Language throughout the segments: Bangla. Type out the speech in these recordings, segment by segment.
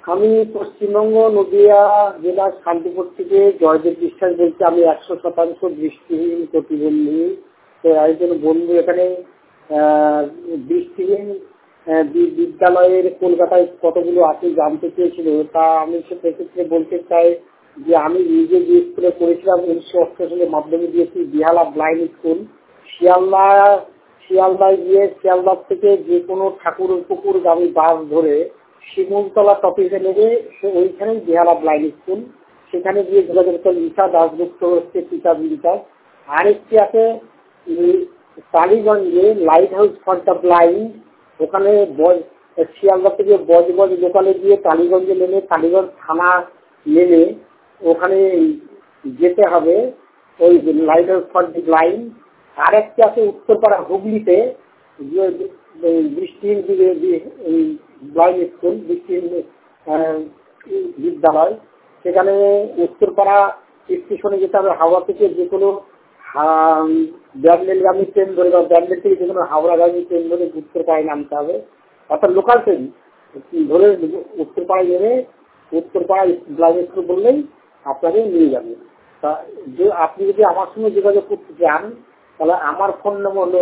আমি পশ্চিমবঙ্গ নদিয়া জেলার শান্তিপুর থেকে জয়দেব বিশ্বাস বলছি। আমি 100% দৃষ্টিহীন প্রতিবন্ধী। তো একজন বন্ধু এখানে দৃষ্টিহীন বিদ্যালয়ের কলকাতায় কতগুলো আছে জানতে চেয়েছিল। তা আমি সেক্ষেত্রে বলতে চাই যে আমি নিজে যে স্কুলে পড়েছিলাম 1988 সালে মাধ্যমিক দিয়েছি, বিহালা ব্লাইন্ড স্কুল। শিয়ালদায় গিয়ে শিয়ালদা থেকে যে কোনো ঠাকুর পুকুর গামী বাস ধরে শিমুলতলা টপিসে নেবে, সে ওইখানেই বিহালা ব্লাইন্ড স্কুল। সেখানে গিয়ে যোগাযোগ করে ঈশা দাসগুপ্ত হচ্ছে পিতা বিকাশ। আরেকটি আছে টালিগঞ্জে light house for the blind. ওখানে শিয়ালদা থেকে বজবজ লোকালে গিয়ে টালিগঞ্জে নেমে টালিগঞ্জ থানা নেমে ওখানে যেতে হবে, ওই light house for the blind. আর একটি আছে উত্তরপাড়া হুগলিতে দৃষ্টিহীন ব্লাইন্ড স্কুল, দৃষ্টিহীন বিদ্যালয়। সেখানে উত্তরপাড়া স্টেশনে যেতে হবে। হাওড়া থেকে যে কোনো ব্যান্ডেলগামী ট্রেন ধরে বা ব্যান্ডেল থেকে যে কোনো হাওড়াগামী ট্রেন ধরে উত্তরপাড়ায় নামতে হবে, অর্থাৎ লোকাল ট্রেন ধরে উত্তরপাড়ায় নেমে উত্তরপাড়া ব্লাইন্ড স্কুল বললেই আপনাকে নিয়ে যাবে। তা আপনি যদি আমার সঙ্গে যোগাযোগ করতে চান তাহলে আমার ফোন নম্বর হলো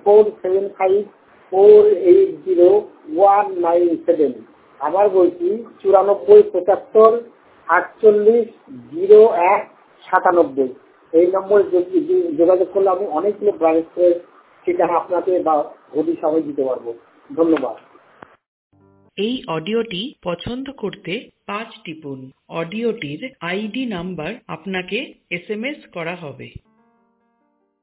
9475480197। আবার বলছি 9475480197। এই নম্বরে যোগাযোগ করলে আমি অনেকগুলো ব্রাঞ্চের ঠিকানা আপনাকে বা হদিশ আমি দিতে পারবো। ধন্যবাদ। এই অডিওটি পছন্দ করতে 5 টিপুন। অডিওটির আইডি নাম্বার আপনাকে SMS করা হবে।